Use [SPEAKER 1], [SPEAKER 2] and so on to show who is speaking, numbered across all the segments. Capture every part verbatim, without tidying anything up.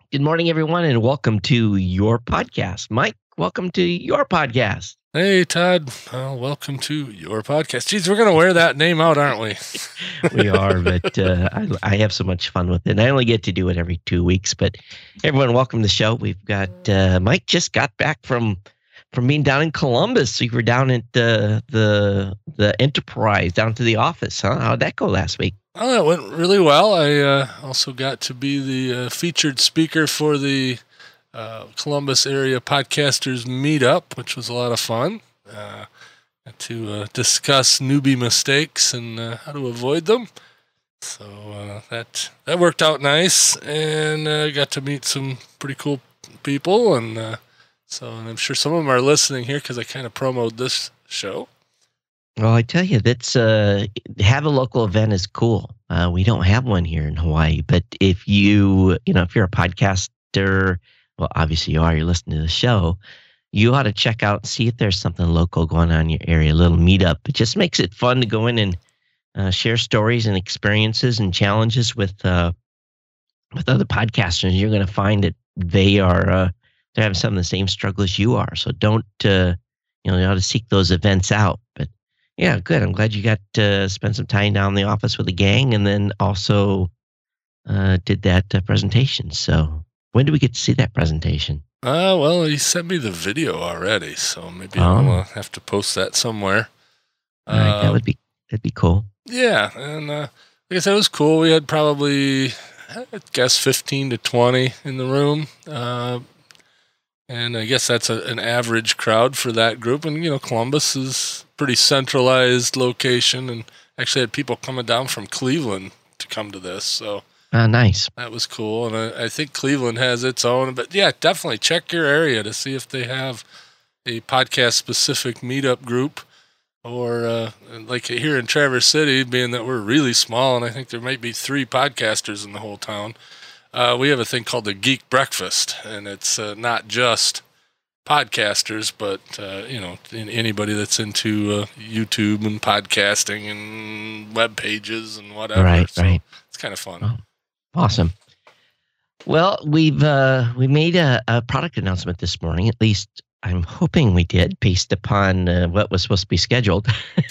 [SPEAKER 1] Good morning, everyone, and welcome to your podcast. Mike, welcome to your podcast.
[SPEAKER 2] Hey, Todd. Uh, welcome to your podcast. Geez, we're going to wear that name out, aren't we?
[SPEAKER 1] We are, but uh, I, I have so much fun with it. And I only get to do it every two weeks. But everyone, welcome to the show. We've got uh, Mike just got back from from being down in Columbus. We were down at the the the Enterprise, down to the office. Huh? How'd that go last week?
[SPEAKER 2] Oh, that went really well. I uh, also got to be the uh, featured speaker for the uh, Columbus area podcasters meetup, which was a lot of fun. Uh, got to uh, discuss newbie mistakes and uh, how to avoid them. So uh, that that worked out nice, and uh, got to meet some pretty cool people. And uh, so and I'm sure some of them are listening here because I kind of promoted this show.
[SPEAKER 1] Well, I tell you, that's uh, have a local event is cool. Uh, we don't have one here in Hawaii, but if you, you know, if you're a podcaster, well, obviously you are. You're listening to the show. You ought to check out, see if there's something local going on in your area, a little meetup. It just makes it fun to go in and uh, share stories and experiences and challenges with uh, with other podcasters. You're going to find that they are uh, they're having some of the same struggles you are. So don't uh, you know, you ought to seek those events out, but. Yeah, good. I'm glad you got to spend some time down in the office with the gang, and then also uh, did that uh, presentation. So when do we get to see that presentation?
[SPEAKER 2] Uh, well, he sent me the video already, so maybe
[SPEAKER 1] Oh.
[SPEAKER 2] I'll uh, have to post that somewhere.
[SPEAKER 1] All right, that
[SPEAKER 2] Uh,
[SPEAKER 1] would be that'd be cool.
[SPEAKER 2] yeah, and uh, like I said, it was cool. We had probably, I guess, fifteen to twenty in the room. Uh, and I guess that's a, an average crowd for that group. And, you know, Columbus is a pretty centralized location, and actually had people coming down from Cleveland to come to this. So
[SPEAKER 1] Ah, nice.
[SPEAKER 2] that was cool. And I, I think Cleveland has its own. But, yeah, definitely check your area to see if they have a podcast-specific meetup group. Or uh, like here in Traverse City, being that we're really small, and I think there might be three podcasters in the whole town, uh, we have a thing called the Geek Breakfast, and it's uh, not just podcasters, but uh, you know, anybody that's into uh, YouTube and podcasting and web pages and whatever.
[SPEAKER 1] Right,
[SPEAKER 2] so
[SPEAKER 1] right.
[SPEAKER 2] It's kind of fun.
[SPEAKER 1] Oh. Awesome. Well, we've uh, we made a, a product announcement this morning. At least I'm hoping we did, based upon uh, what was supposed to be scheduled,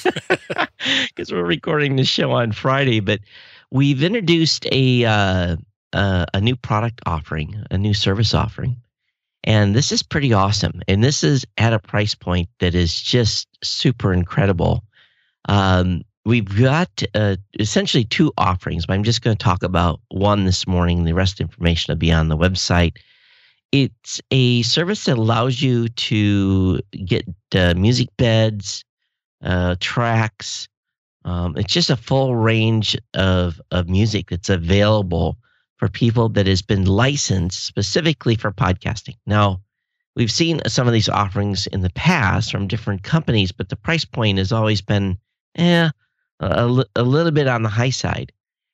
[SPEAKER 1] because we're recording this show on Friday. But we've introduced a uh, uh, a new product offering, a new service offering, and this is pretty awesome. And this is at a price point that is just super incredible. Um, we've got uh, essentially two offerings, but I'm just going to talk about one this morning. The rest of the information will be on the website. It's a service that allows you to get uh, music beds, uh, tracks. Um, it's just a full range of, of music that's available for people that has been licensed specifically for podcasting. Now, we've seen some of these offerings in the past from different companies, but the price point has always been eh, a, li- a little bit on the high side.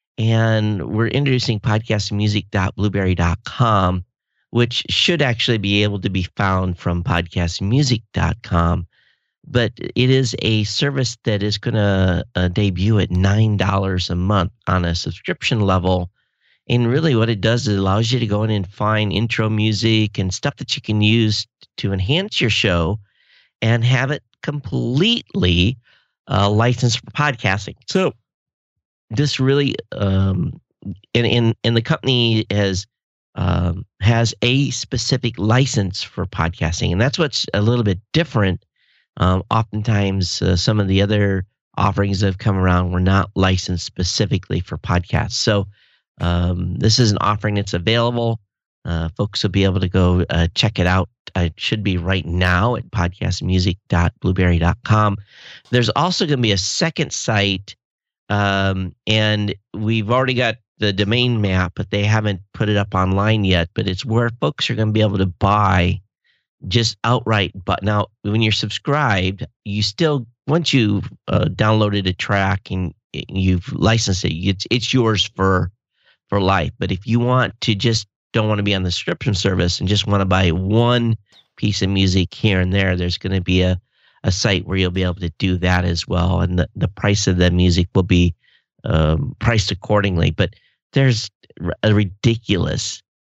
[SPEAKER 1] And we're introducing podcast music dot blueberry dot com, which should actually be able to be found from podcast music dot com. But it is a service that is going to uh, debut at nine dollars a month on a subscription level. And really what it does is it allows you to go in and find intro music and stuff that you can use to enhance your show and have it completely uh, licensed for podcasting. So this really, um, and, and, and the company has um, has a specific license for podcasting. And that's what's a little bit different. Um, oftentimes, uh, some of the other offerings that have come around were not licensed specifically for podcasts. So um, this is an offering that's available. Uh, folks will be able to go uh, check it out. It should be right now at podcast music dot blueberry dot com. There's also going to be a second site, um, and we've already got the domain map, but they haven't put it up online yet. But it's where folks are going to be able to buy just outright. But now, when you're subscribed, you still, once you've uh, downloaded a track and you've licensed it, it's it's yours for for life. But if you want to just don't want to be on the subscription service and just want to buy one piece of music here and there, there's going to be a, a site where you'll be able to do that as well. And the, the price of the music will be um, priced accordingly. But there's a ridiculous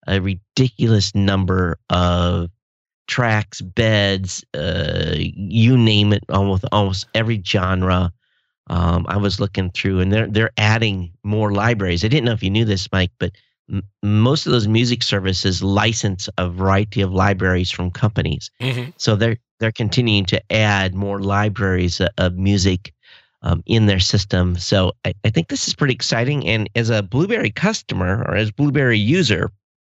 [SPEAKER 1] a ridiculous number of tracks, beds, uh, you name it, almost almost every genre. Um, I was looking through, and they're they're adding more libraries. I didn't know if you knew this, Mike, but m- most of those music services license a variety of libraries from companies.
[SPEAKER 2] Mm-hmm.
[SPEAKER 1] So they're they're continuing to add more libraries of, of music um, in their system. So I, I think this is pretty exciting. And as a Blueberry customer or as Blueberry user,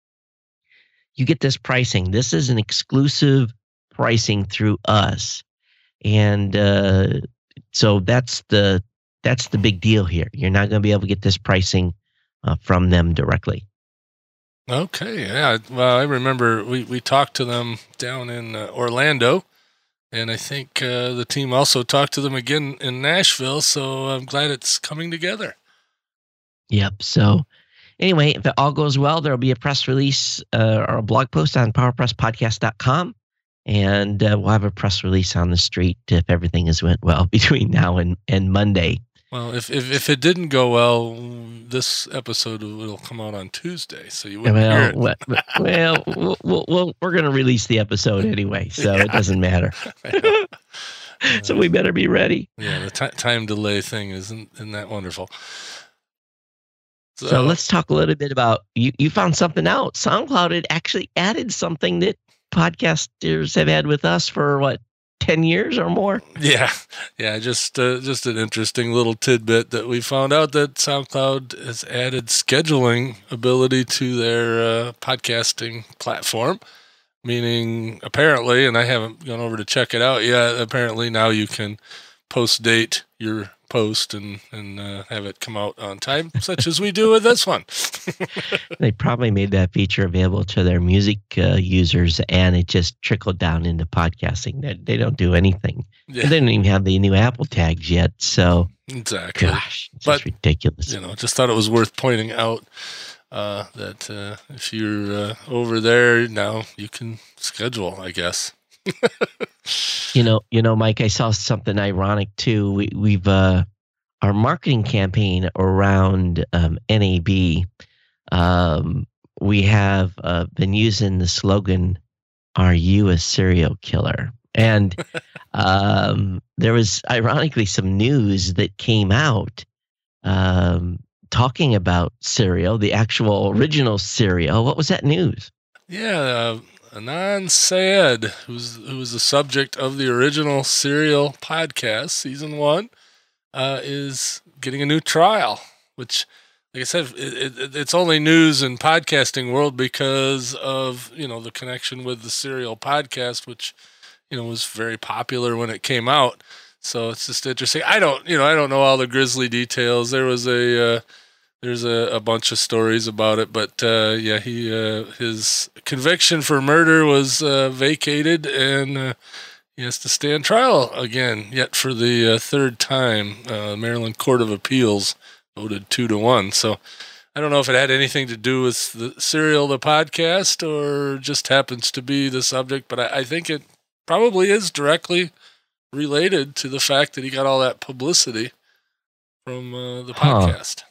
[SPEAKER 1] you get this pricing. This is an exclusive pricing through us, and uh, so that's the that's the big deal here. You're not going to be able to get this pricing uh, from them directly.
[SPEAKER 2] Okay, yeah. Well, I remember we, we talked to them down in uh, Orlando, and I think uh, the team also talked to them again in Nashville, so I'm glad it's coming together.
[SPEAKER 1] Yep. So anyway, if it all goes well, there'll be a press release uh, or a blog post on power press podcast dot com, and uh, we'll have a press release on the street if everything has went well between now and, and Monday.
[SPEAKER 2] Well, if, if if it didn't go well, this episode will come out on Tuesday, so you wouldn't
[SPEAKER 1] well,
[SPEAKER 2] hear it.
[SPEAKER 1] well, well, we'll, we'll, we'll, we're going to release the episode anyway, so
[SPEAKER 2] Yeah.
[SPEAKER 1] it doesn't matter. So we better be ready.
[SPEAKER 2] Yeah, the t- time delay thing isn't isn't that wonderful. So,
[SPEAKER 1] So let's talk a little bit about, you, you found something out. SoundCloud had actually added something that podcasters have had with us for, what, ten years or more?
[SPEAKER 2] yeah, yeah, just uh, just an interesting little tidbit that we found out that SoundCloud has added scheduling ability to their uh, podcasting platform, meaning apparently, and I haven't gone over to check it out yet, apparently now you can post date your post and, and uh, have it come out on time, such as we do with this one.
[SPEAKER 1] They probably made that feature available to their music uh, users, and it just trickled down into podcasting. They, they don't do anything.
[SPEAKER 2] Yeah,
[SPEAKER 1] They don't even have the new Apple tags yet. So,
[SPEAKER 2] exactly.
[SPEAKER 1] gosh, it's
[SPEAKER 2] But,
[SPEAKER 1] just ridiculous.
[SPEAKER 2] You know, just thought it was worth pointing out uh, that uh, if you're uh, over there now, you can schedule, I guess.
[SPEAKER 1] You know, you know, Mike, I saw something ironic too. We, we've uh, our marketing campaign around um, N A B. Um, we have uh, been using the slogan, "Are you a serial killer?" And um, there was ironically some news that came out um, talking about Serial, the actual original Serial. What was that news?
[SPEAKER 2] Yeah, uh, Anand Syed, who's who was the subject of the original Serial podcast, season one, uh, is getting a new trial. Which, like I said, it, it, it's only news in podcasting world because of you know the connection with the Serial podcast, which you know was very popular when it came out. So it's just interesting. I don't, you know, I don't know all the grisly details. There was a uh, There's a, a bunch of stories about it, but uh, yeah, he uh, his conviction for murder was uh, vacated, and uh, he has to stand trial again, yet for the uh, third time. Uh, Maryland Court of Appeals voted two to one. So I don't know if it had anything to do with the Serial, the podcast, or just happens to be the subject, but I, I think it probably is directly related to the fact that he got all that publicity from uh, the
[SPEAKER 1] Huh.
[SPEAKER 2] podcast.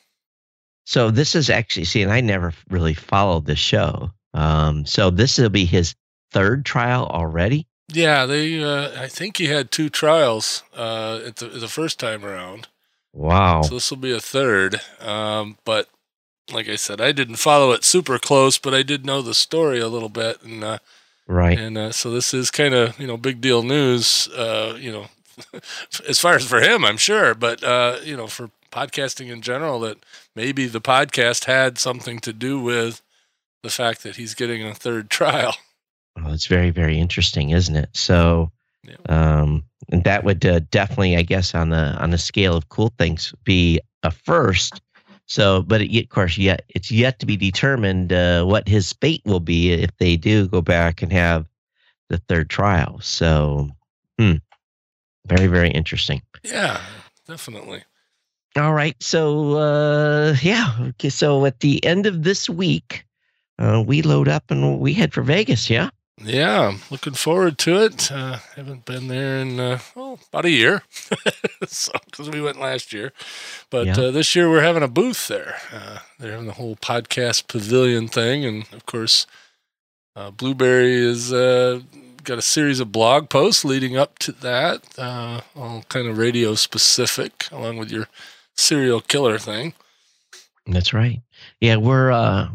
[SPEAKER 1] So this is actually, see, and I never really followed the show. Um, so this will be his third trial already.
[SPEAKER 2] Yeah, they. Uh, I think he had two trials uh, at the, the first time around.
[SPEAKER 1] Wow.
[SPEAKER 2] So this will be a third. Um, but like I said, I didn't follow it super close, but I did know the story a little bit, and uh,
[SPEAKER 1] Right.
[SPEAKER 2] and uh, so this is kind of you know big deal news. Uh, you know, as far as for him, I'm sure, but uh, you know for podcasting in general, that maybe the podcast had something to do with the fact that he's getting a third trial.
[SPEAKER 1] Well, it's very, very interesting, isn't it? So,
[SPEAKER 2] Yeah.
[SPEAKER 1] um, and that would uh, definitely, I guess, on the on the scale of cool things, be a first. So, but it, of course, yet it's yet to be determined uh, what his fate will be if they do go back and have the third trial. So, hmm, very, very interesting.
[SPEAKER 2] Yeah, definitely.
[SPEAKER 1] All right. So, uh, yeah. Okay. So at the end of this week, uh, we load up and we head for Vegas. Yeah.
[SPEAKER 2] Yeah, I'm looking forward to it. Uh, haven't been there in uh, oh, about a year, so because we went last year. But
[SPEAKER 1] Yeah.
[SPEAKER 2] uh, this year we're having a booth there. Uh, they're having the whole podcast pavilion thing, and of course, uh, Blueberry has uh, got a series of blog posts leading up to that, uh, all kind of radio specific, along with your serial killer thing.
[SPEAKER 1] That's right. Yeah, we're. Uh,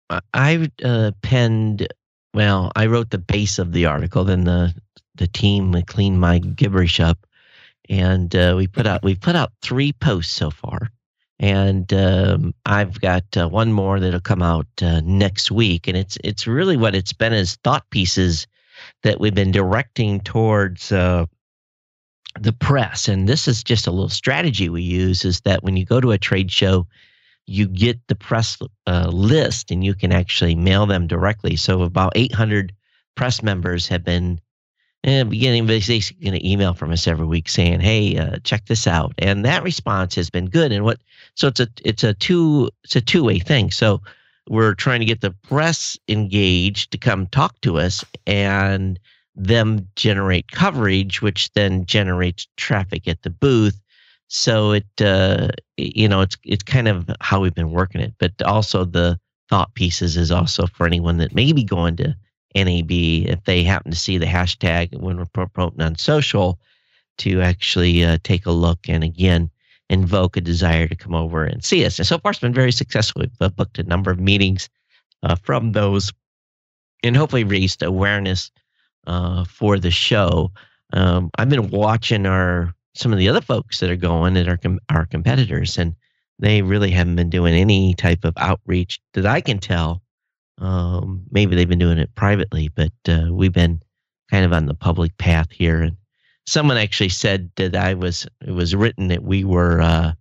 [SPEAKER 1] I uh, penned. Well, I wrote the base of the article. Then the the team cleaned my gibberish up, and uh, we put out we put out three posts so far, and um, I've got uh, one more that'll come out uh, next week. And it's it's really what it's been as thought pieces that we've been directing towards uh, the press. And this is just a little strategy we use: is that when you go to a trade show, you get the press uh, list and you can actually mail them directly. So about eight hundred press members have been uh, beginning basically going to email from us every week saying, "Hey, uh, check this out." And that response has been good. And what so it's a it's a two it's a two way thing. So we're trying to get the press engaged to come talk to us and them generate coverage, which then generates traffic at the booth. So it, uh, you know, it's it's kind of how we've been working it. But also the thought pieces is also for anyone that may be going to N A B, if they happen to see the hashtag when we're promoting on social, to actually uh, take a look and again invoke a desire to come over and see us. And so far, it's been very successful. We've uh, booked a number of meetings uh, from those, and hopefully raised awareness uh, for the show. Um, I've been watching our some of the other folks that are going that are com- our competitors, and they really haven't been doing any type of outreach that I can tell. Um, maybe they've been doing it privately, but uh, we've been kind of on the public path here. And someone actually said that I was. It was written that we were. Uh,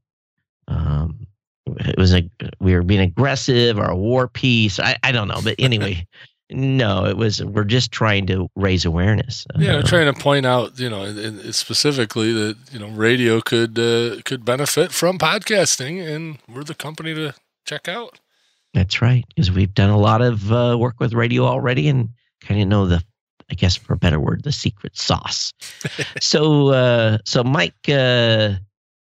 [SPEAKER 1] um, it was a we were being aggressive or a war piece. I, I don't know, but anyway. No, it was. We're just trying to raise awareness.
[SPEAKER 2] Yeah,
[SPEAKER 1] uh,
[SPEAKER 2] we're trying to point out, you know, specifically that you know radio could uh, could benefit from podcasting, and we're the company to check out.
[SPEAKER 1] That's right, because we've done a lot of uh, work with radio already, and kind of know the, I guess for a better word, the secret sauce. so, uh, so Mike, uh,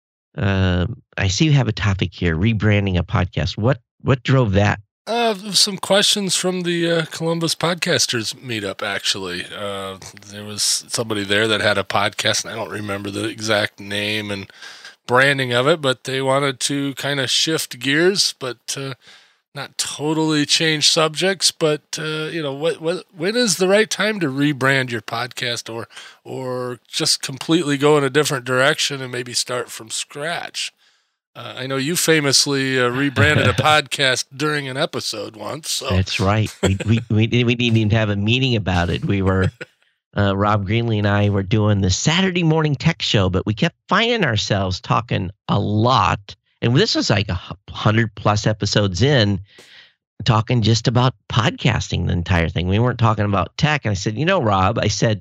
[SPEAKER 1] uh, I see you have a topic here: rebranding a podcast. What what drove that?
[SPEAKER 2] Uh, some questions from the uh, Columbus Podcasters meetup, actually. Uh, there was somebody there that had a podcast, and I don't remember the exact name and branding of it, but they wanted to kind of shift gears, but uh, not totally change subjects. But, uh, you know, what, what, when is the right time to rebrand your podcast or, or just completely go in a different direction and maybe start from scratch? Uh, I know you famously uh, rebranded a podcast during an episode once. So.
[SPEAKER 1] That's right. We, we we we didn't even have a meeting about it. We were uh, Rob Greenlee and I were doing the Saturday morning tech show, but we kept finding ourselves talking a lot. And this was like a hundred plus episodes in, talking just about podcasting the entire thing. We weren't talking about tech. And I said, you know, Rob, I said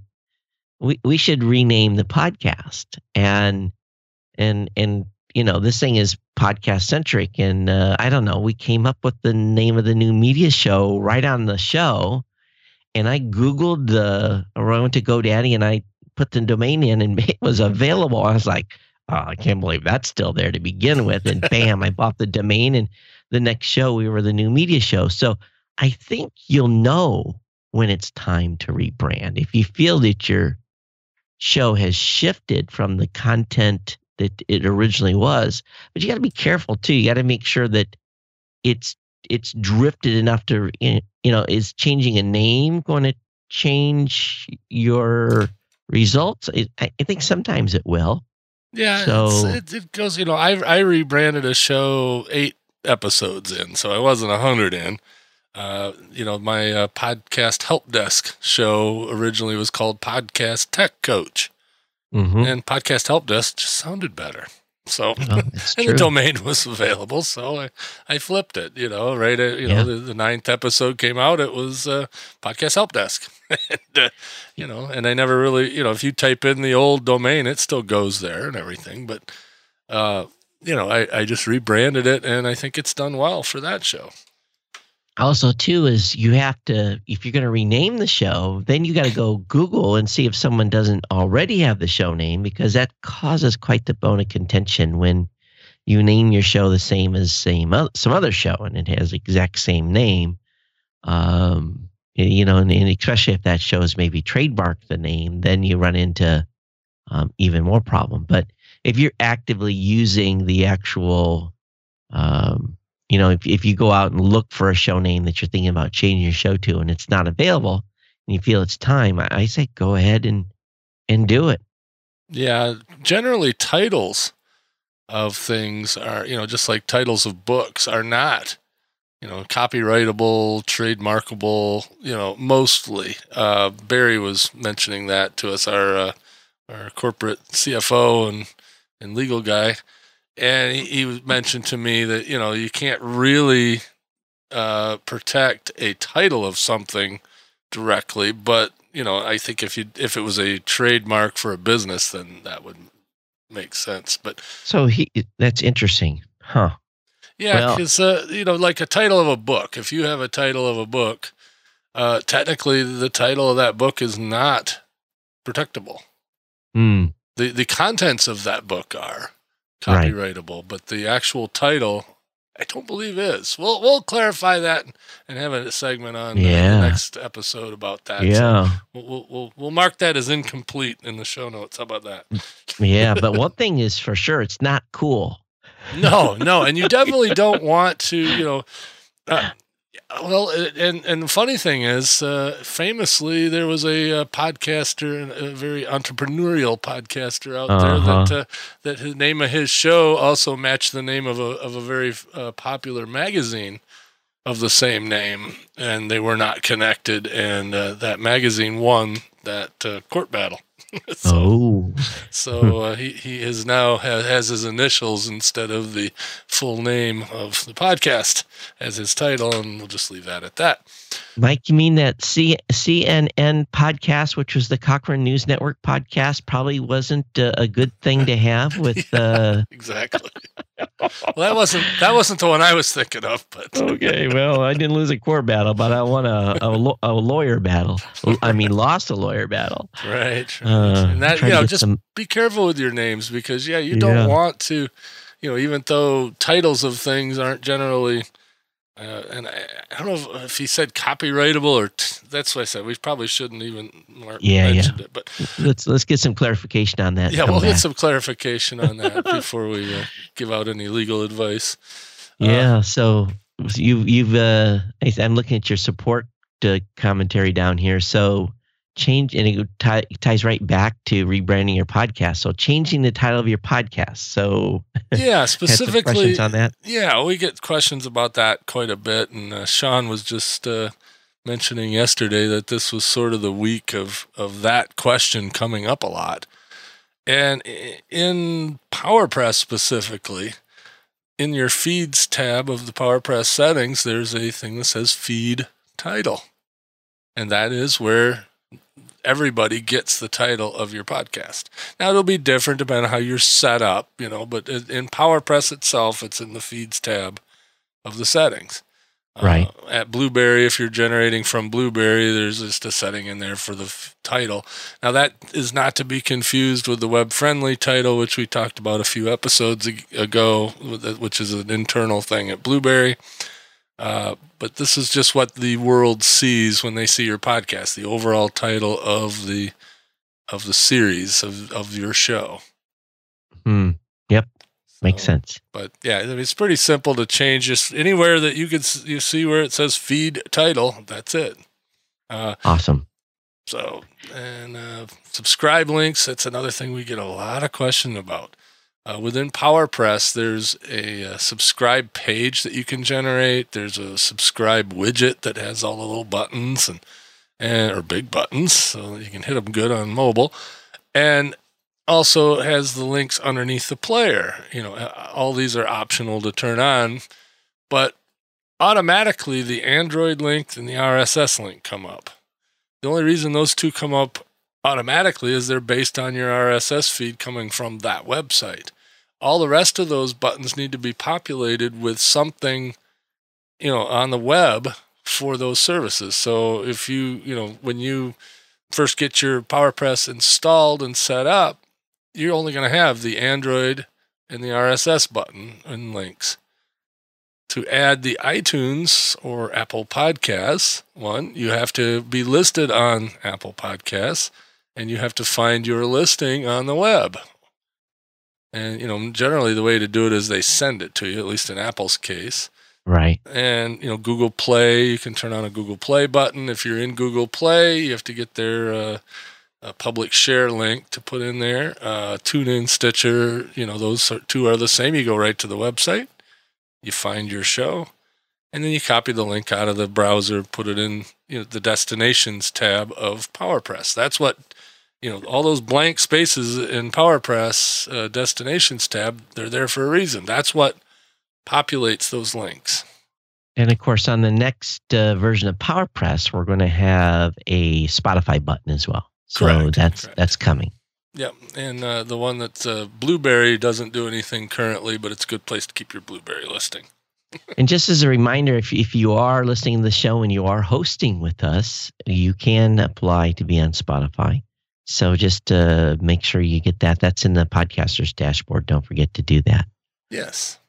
[SPEAKER 1] we we should rename the podcast and and and. You know, this thing is podcast centric, and uh, I don't know. We came up with the name of the new media show right on the show, and I Googled the, or I went to GoDaddy and I put the domain in, and it was available. I was like, oh, I can't believe that's still there to begin with. And bam, I bought the domain, and the next show we were the new media show. So I think you'll know when it's time to rebrand if you feel that your show has shifted from the content that it originally was. But you got to be careful too. You got to make sure that it's it's drifted enough to, you know, is changing a name going to change your results? I, I think sometimes it will.
[SPEAKER 2] Yeah,
[SPEAKER 1] so
[SPEAKER 2] it, it goes, you know, I I rebranded a show eight episodes in, so I wasn't a hundred in. Uh, you know, my uh, podcast help desk show originally was called Podcast Tech Coach. Mm-hmm. And Podcast Help Desk just sounded better. So, oh, and the domain was available, so I, I flipped it, you know, right at, you yeah. know, the, the ninth episode came out, it was uh, Podcast Help Desk. and, uh, you know, and I never really, you know, if you type in the old domain, it still goes there and everything, but, uh, you know, I, I just rebranded it, and I think it's done well for that show.
[SPEAKER 1] Also, too, is you have to, if you're going to rename the show, then you got to go Google and see if someone doesn't already have the show name, because that causes quite the bone of contention when you name your show the same as same o- some other show and it has the exact same name. Um, you know, and, and especially if that show is maybe trademarked the name, then you run into um, even more problem. But if you're actively using the actual, um, you know, if if you go out and look for a show name that you're thinking about changing your show to, and it's not available, and you feel it's time, I, I say go ahead and and do it.
[SPEAKER 2] Yeah, generally titles of things are, you know, just like titles of books are not, you know, copyrightable, trademarkable, you know, mostly. Uh, Barry was mentioning that to us, our uh, our corporate C F O and, and legal guy. And he, he mentioned to me that, you know, you can't really uh, protect a title of something directly, but, you know, I think if you if it was a trademark for a business, then that would make sense. But
[SPEAKER 1] So he that's interesting, huh?
[SPEAKER 2] yeah,
[SPEAKER 1] Well,
[SPEAKER 2] because, uh, you know, like a title of a book, if you have a title of a book, uh, technically the title of that book is not protectable.
[SPEAKER 1] hmm,
[SPEAKER 2] The, the contents of that book are
[SPEAKER 1] right.
[SPEAKER 2] copyrightable, but the actual title, I don't believe is. We'll we'll clarify that and have a segment on uh,
[SPEAKER 1] Yeah.
[SPEAKER 2] the next episode about that.
[SPEAKER 1] Yeah.
[SPEAKER 2] So we'll, we'll we'll we'll mark that as incomplete in the show notes. How about that?
[SPEAKER 1] Yeah, but one thing is for sure, it's not cool.
[SPEAKER 2] No, no, and you definitely don't want to, you know. Uh, well, and and the funny thing is, uh, famously, there was a, uh podcaster, a very entrepreneurial podcaster out
[SPEAKER 1] Uh-huh.
[SPEAKER 2] there that uh, that the name of his show also matched the name of a of a very uh, popular magazine of the same name, and they were not connected, and uh, that magazine won that uh, court battle. so
[SPEAKER 1] Oh.
[SPEAKER 2] so uh, he he is now has, has his initials instead of the full name of the podcast as his title, and we'll just leave that at that.
[SPEAKER 1] Mike, you mean that C- CNN podcast, which was the Cochrane News Network podcast, probably wasn't uh, a good thing to have with
[SPEAKER 2] Yeah,
[SPEAKER 1] uh
[SPEAKER 2] exactly. Well, that wasn't that wasn't the one I was thinking of, but
[SPEAKER 1] Okay, well, I didn't lose a court battle, but I won a a, lo- a lawyer battle. I mean, lost a lawyer battle.
[SPEAKER 2] right, right.
[SPEAKER 1] Uh,
[SPEAKER 2] and that
[SPEAKER 1] trying
[SPEAKER 2] you
[SPEAKER 1] to
[SPEAKER 2] know,
[SPEAKER 1] get
[SPEAKER 2] just
[SPEAKER 1] some.
[SPEAKER 2] be careful with your names because yeah, you
[SPEAKER 1] Yeah.
[SPEAKER 2] don't want to, you know, even though titles of things aren't generally. Uh, and I, I don't know if, if he said copyrightable or t- that's what I said. We probably shouldn't even mark,
[SPEAKER 1] Yeah,
[SPEAKER 2] mentioned
[SPEAKER 1] yeah.
[SPEAKER 2] it, but
[SPEAKER 1] Let's let's get some clarification on that.
[SPEAKER 2] yeah,
[SPEAKER 1] Come
[SPEAKER 2] we'll
[SPEAKER 1] back.
[SPEAKER 2] get some clarification on that before we uh, give out any legal advice.
[SPEAKER 1] Yeah, so you you've uh, I- I'm looking at your support uh, commentary down here. So change, and it tie, ties right back to rebranding your podcast. So changing the title of your podcast. So
[SPEAKER 2] Yeah,
[SPEAKER 1] had some
[SPEAKER 2] specifically
[SPEAKER 1] questions on that.
[SPEAKER 2] Yeah, we get questions about that quite a bit, and uh, Sean was just uh, mentioning yesterday that this was sort of the week of of that question coming up a lot. And i- in PowerPress specifically, in your feeds tab of the PowerPress settings, there's a thing that says feed title, and that is where everybody gets the title of your podcast. Now it'll be different depending on how you're set up, you know, but in PowerPress itself, it's in the feeds tab of the settings.
[SPEAKER 1] Right.
[SPEAKER 2] Uh, at Blueberry, if you're generating from Blueberry, there's just a setting in there for the f- title. Now that is not to be confused with the web-friendly title, which we talked about a few episodes ag- ago, which is an internal thing at Blueberry. Uh, but this is just what the world sees when they see your podcast, the overall title of the of the series of, of your show.
[SPEAKER 1] Hmm. Yep. Makes
[SPEAKER 2] So,
[SPEAKER 1] sense.
[SPEAKER 2] But yeah, I mean, it's pretty simple to change. Just anywhere that you could s- you see where it says feed title, that's it. Uh,
[SPEAKER 1] Awesome.
[SPEAKER 2] so and uh, subscribe links. That's another thing we get a lot of question about. Uh, within PowerPress, there's a, a subscribe page that you can generate. There's a subscribe widget that has all the little buttons and, and or big buttons, so you can hit them good on mobile. And also has the links underneath the player. You know, all these are optional to turn on, but automatically the Android link and the R S S link come up. The only reason those two come up automatically is they're based on your R S S feed coming from that website. All the rest of those buttons need to be populated with something, you know, on the web for those services. So if you, you know, when you first get your PowerPress installed and set up, you're only going to have the Android and the R S S button and links. To add the iTunes or Apple Podcasts one, you have to be listed on Apple Podcasts, and you have to find your listing on the web. And, you know, generally the way to do it is they send it to you, at least in Apple's case.
[SPEAKER 1] Right.
[SPEAKER 2] And, you know, Google Play, you can turn on a Google Play button. If you're in Google Play, you have to get their uh, a public share link to put in there. Uh, TuneIn, Stitcher, you know, those two are the same. You go right to the website, you find your show, and then you copy the link out of the browser, put it in, you know, the Destinations tab of PowerPress. That's what, you know, all those blank spaces in PowerPress uh, Destinations tab, they're there for a reason. That's what populates those links.
[SPEAKER 1] And of course, on the next uh, version of PowerPress, we're going to have a Spotify button as well. So
[SPEAKER 2] Correct,
[SPEAKER 1] that's
[SPEAKER 2] correct.
[SPEAKER 1] that's coming.
[SPEAKER 2] Yep, and uh, the one that's uh, Blueberry doesn't do anything currently, but it's a good place to keep your Blueberry listing.
[SPEAKER 1] And just as a reminder, if if you are listening to the show and you are hosting with us, you can apply to be on Spotify. So just uh, make sure you get that. That's in the podcaster's dashboard. Don't forget to do that.
[SPEAKER 2] Yes.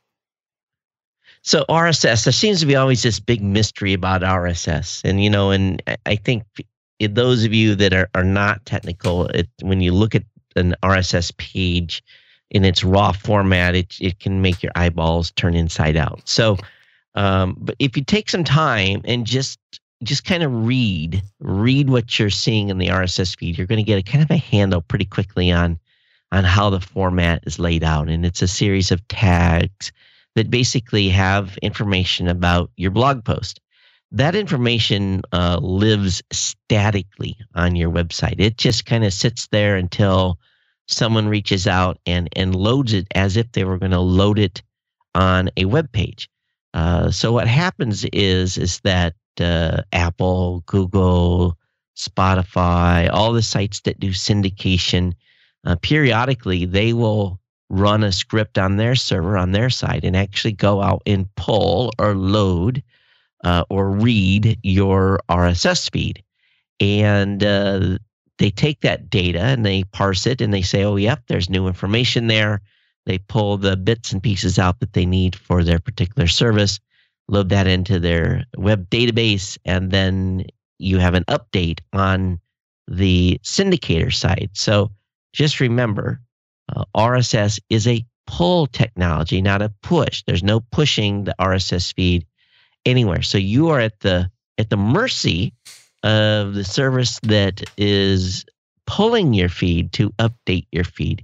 [SPEAKER 1] So R S S, there seems to be always this big mystery about R S S. And, you know, and I think those of you that are, are not technical, it, when you look at an R S S page in its raw format, it, it can make your eyeballs turn inside out. So, um, but if you take some time and just just kind of read, read what you're seeing in the R S S feed, you're going to get a kind of a handle pretty quickly on, on how the format is laid out. And it's a series of tags that basically have information about your blog post. That information uh, lives statically on your website. It just kind of sits there until someone reaches out and, and loads it as if they were going to load it on a web page. Uh, so what happens is, is that uh, Apple, Google, Spotify, all the sites that do syndication, uh, periodically they will run a script on their server, on their side, and actually go out and pull or load uh, or read your R S S feed. And uh, they take that data and they parse it and they say, oh, yep, there's new information there. They pull the bits and pieces out that they need for their particular service, load that into their web database, and then you have an update on the syndicator side. So just remember, Uh, R S S is a pull technology, not a push. There's no pushing the R S S feed anywhere. So you are at the at the mercy of the service that is pulling your feed to update your feed.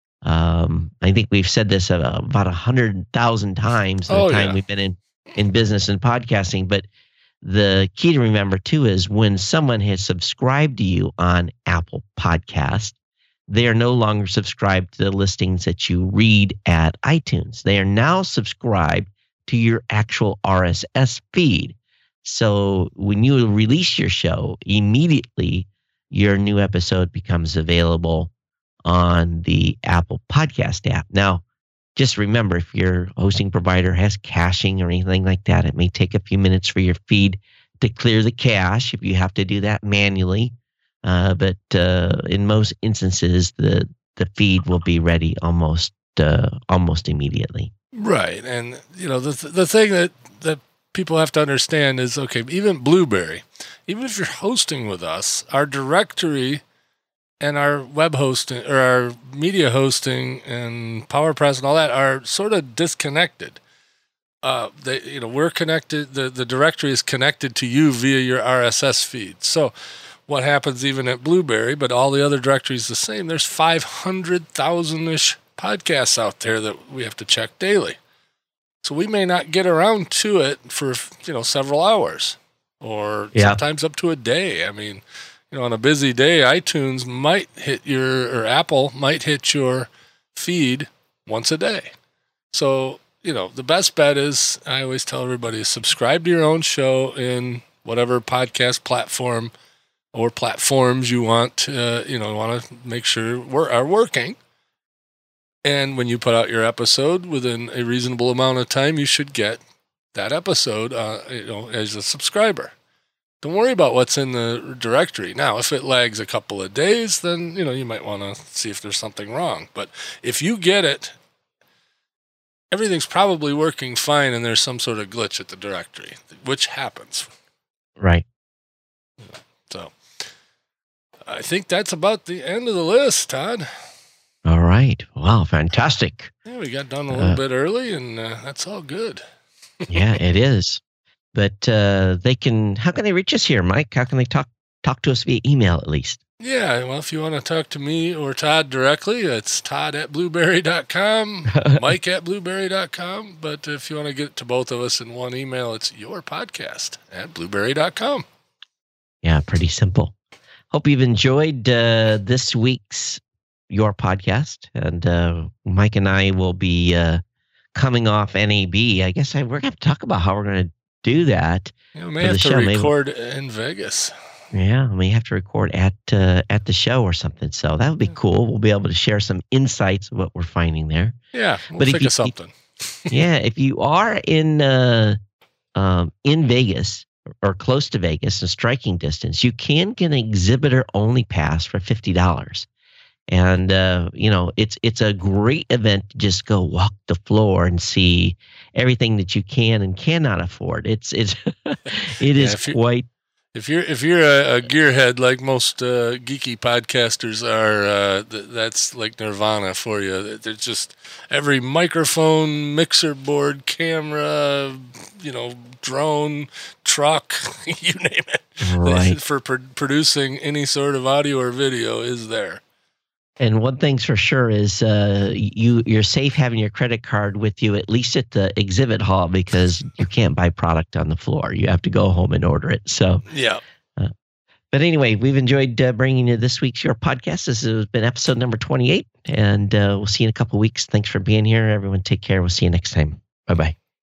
[SPEAKER 1] Um, I think we've said this about a hundred thousand times in
[SPEAKER 2] oh,
[SPEAKER 1] the time
[SPEAKER 2] yeah.
[SPEAKER 1] we've been in, in business and podcasting. But the key to remember too is when someone has subscribed to you on Apple Podcast, they are no longer subscribed to the listings that you read at iTunes. They are now subscribed to your actual R S S feed. So when you release your show, immediately your new episode becomes available on the Apple Podcast app. Now, just remember, if your hosting provider has caching or anything like that, it may take a few minutes for your feed to clear the cache if you have to do that manually. Uh, but uh, in most instances, the the feed will be ready almost uh, almost immediately.
[SPEAKER 2] Right, and you know the the thing that that people have to understand is, okay, even Blueberry, even if you're hosting with us, our directory and our web hosting or our media hosting and PowerPress and all that are sort of disconnected. Uh, they, you know, we're connected. The the directory is connected to you via your R S S feed. So what happens even at Blueberry, but all the other directories the same, there's five hundred thousand-ish podcasts out there that we have to check daily. So we may not get around to it for, you know, several hours or yeah. sometimes up to a day. I mean, you know, on a busy day, iTunes might hit your, or Apple might hit your feed once a day. So, you know, the best bet is, I always tell everybody, is subscribe to your own show in whatever podcast platform or platforms you want, uh, you know, want to make sure we're, are working. And when you put out your episode within a reasonable amount of time, you should get that episode, uh, you know, as a subscriber. Don't worry about what's in the directory. Now, if it lags a couple of days, then, you know, you might want to see if there's something wrong. But if you get it, everything's probably working fine and there's some sort of glitch at the directory, which happens.
[SPEAKER 1] Right.
[SPEAKER 2] So I think that's about the end of the list, Todd.
[SPEAKER 1] All right. Wow, fantastic.
[SPEAKER 2] Yeah, we got done a little uh, bit early, and uh, that's all good.
[SPEAKER 1] Yeah, it is. But uh, they can. How can they reach us here, Mike? How can they talk talk to us via email at least?
[SPEAKER 2] Yeah, well, if you want to talk to me or Todd directly, it's Todd at blueberry dot com, Mike at blueberry dot com. But if you want to get it to both of us in one email, it's your podcast at blueberry dot com.
[SPEAKER 1] Yeah, pretty simple. Hope you've enjoyed uh, this week's Your Podcast, and uh, Mike and I will be uh, coming off N A B. I guess I, we're going to talk about how we're going to do that.
[SPEAKER 2] Yeah, we may have to show. record Maybe, in Vegas.
[SPEAKER 1] Yeah, we have to record at uh, at the show or something. So that would be cool. We'll be able to share some insights of what we're finding there.
[SPEAKER 2] Yeah, we'll but think
[SPEAKER 1] you,
[SPEAKER 2] of something.
[SPEAKER 1] Yeah, if you are in uh, um, in Vegas or close to Vegas in striking distance, you can get an exhibitor only pass for fifty dollars. And, uh, you know, it's it's a great event to just go walk the floor and see everything that you can and cannot afford. It's it's it is yeah, quite.
[SPEAKER 2] If you're if you're a, a gearhead like most uh, geeky podcasters are, uh, th- that's like nirvana for you. There's just every microphone, mixer board, camera, you know, drone, truck, you name it,
[SPEAKER 1] right.
[SPEAKER 2] for pr- producing any sort of audio or video is there.
[SPEAKER 1] And one thing's for sure is uh, you, you're safe having your credit card with you, at least at the exhibit hall, because you can't buy product on the floor. You have to go home and order it. So,
[SPEAKER 2] yeah.
[SPEAKER 1] Uh, but anyway, we've enjoyed uh, bringing you this week's Your Podcast. This has been episode number twenty-eight, and uh, we'll see you in a couple of weeks. Thanks for being here. Everyone take care. We'll see you next time. Bye-bye.